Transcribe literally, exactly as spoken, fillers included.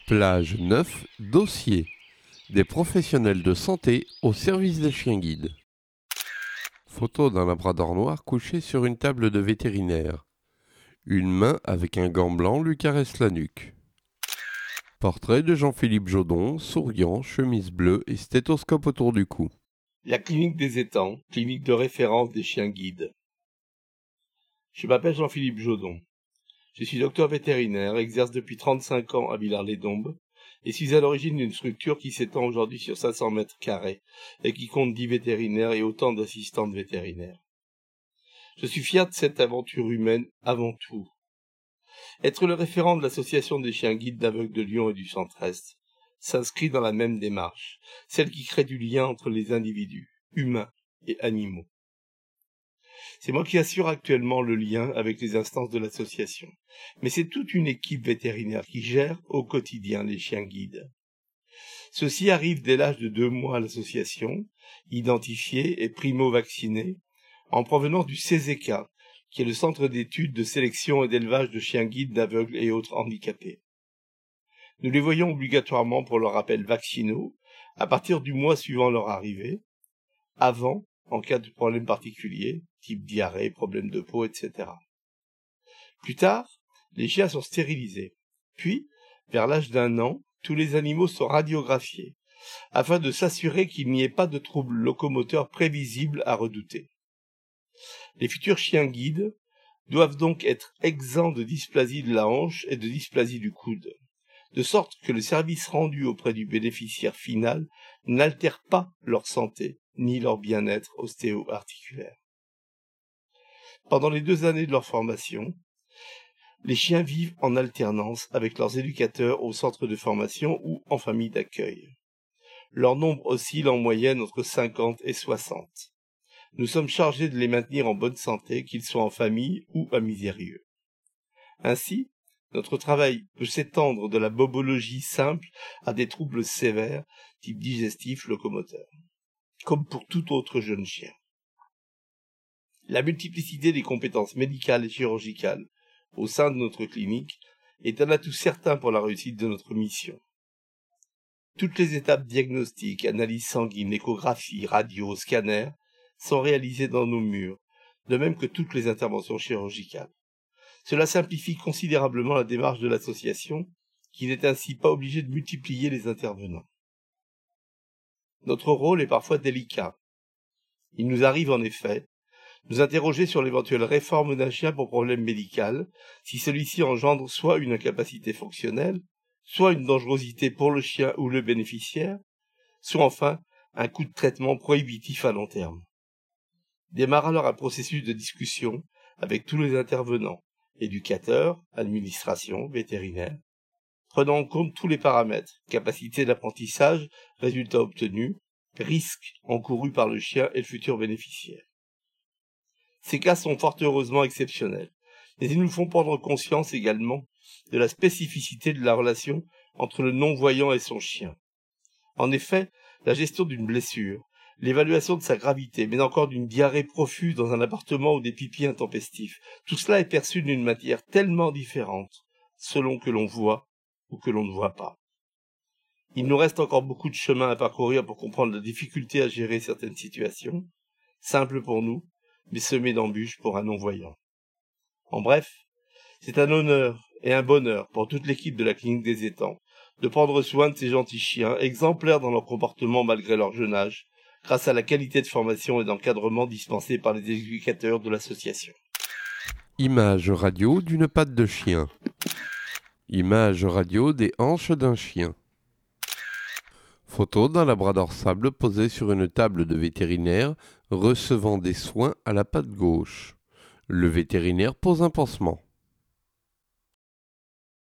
Plage neuf, dossier. Des professionnels de santé au service des chiens guides. Photo d'un labrador noir couché sur une table de vétérinaire. Une main avec un gant blanc lui caresse la nuque. Portrait de Jean-Philippe Jodon, souriant, chemise bleue et stéthoscope autour du cou. La clinique des étangs, clinique de référence des chiens guides. Je m'appelle Jean-Philippe Jodon. Je suis docteur vétérinaire, exerce depuis trente-cinq ans à Villars-les-Dombes et suis à l'origine d'une structure qui s'étend aujourd'hui sur cinq cents mètres carrés et qui compte dix vétérinaires et autant d'assistantes vétérinaires. Je suis fier de cette aventure humaine avant tout. Être le référent de l'association des chiens guides d'Aveugles de Lyon et du Centre-Est s'inscrit dans la même démarche, celle qui crée du lien entre les individus, humains et animaux. C'est moi qui assure actuellement le lien avec les instances de l'association, mais c'est toute une équipe vétérinaire qui gère au quotidien les chiens guides. Ceux-ci arrivent dès l'âge de deux mois à l'association, identifiés et primo-vaccinés, en provenance du C Z K, qui est le Centre d'études de sélection et d'élevage de chiens guides d'aveugles et autres handicapés. Nous les voyons obligatoirement pour leurs rappels vaccinaux, à partir du mois suivant leur arrivée, avant, en cas de problème particulier, type diarrhée, problème de peau, et cetera. Plus tard, les chiens sont stérilisés. Puis, vers l'âge d'un an, tous les animaux sont radiographiés, afin de s'assurer qu'il n'y ait pas de troubles locomoteurs prévisibles à redouter. Les futurs chiens guides doivent donc être exempts de dysplasie de la hanche et de dysplasie du coude, de sorte que le service rendu auprès du bénéficiaire final n'altère pas leur santé ni leur bien-être ostéo-articulaire. Pendant les deux années de leur formation, les chiens vivent en alternance avec leurs éducateurs au centre de formation ou en famille d'accueil. Leur nombre oscille en moyenne entre cinquante et soixante. Nous sommes chargés de les maintenir en bonne santé, qu'ils soient en famille ou à misérieux. Ainsi, notre travail peut s'étendre de la bobologie simple à des troubles sévères, type digestif, locomoteur, comme pour tout autre jeune chien. La multiplicité des compétences médicales et chirurgicales au sein de notre clinique est un atout certain pour la réussite de notre mission. Toutes les étapes diagnostiques, analyse sanguine, échographie, radio, scanner sont réalisées dans nos murs, de même que toutes les interventions chirurgicales. Cela simplifie considérablement la démarche de l'association, qui n'est ainsi pas obligée de multiplier les intervenants. Notre rôle est parfois délicat. Il nous arrive en effet nous interroger sur l'éventuelle réforme d'un chien pour problème médical, si celui-ci engendre soit une incapacité fonctionnelle, soit une dangerosité pour le chien ou le bénéficiaire, soit enfin un coût de traitement prohibitif à long terme. Démarre alors un processus de discussion avec tous les intervenants, éducateurs, administration, vétérinaires, prenant en compte tous les paramètres, capacité d'apprentissage, résultats obtenus, risques encourus par le chien et le futur bénéficiaire. Ces cas sont fort heureusement exceptionnels, mais ils nous font prendre conscience également de la spécificité de la relation entre le non-voyant et son chien. En effet, la gestion d'une blessure, l'évaluation de sa gravité, mais encore d'une diarrhée profuse dans un appartement ou des pipis intempestifs, tout cela est perçu d'une manière tellement différente, selon que l'on voit ou que l'on ne voit pas. Il nous reste encore beaucoup de chemin à parcourir pour comprendre la difficulté à gérer certaines situations, simples pour nous, mais semées d'embûches pour un non-voyant. En bref, c'est un honneur et un bonheur pour toute l'équipe de la clinique des étangs de prendre soin de ces gentils chiens, exemplaires dans leur comportement malgré leur jeune âge, grâce à la qualité de formation et d'encadrement dispensée par les éducateurs de l'association. Image radio d'une patte de chien. Image radio des hanches d'un chien. Photo d'un labrador sable posé sur une table de vétérinaire recevant des soins à la patte gauche. Le vétérinaire pose un pansement.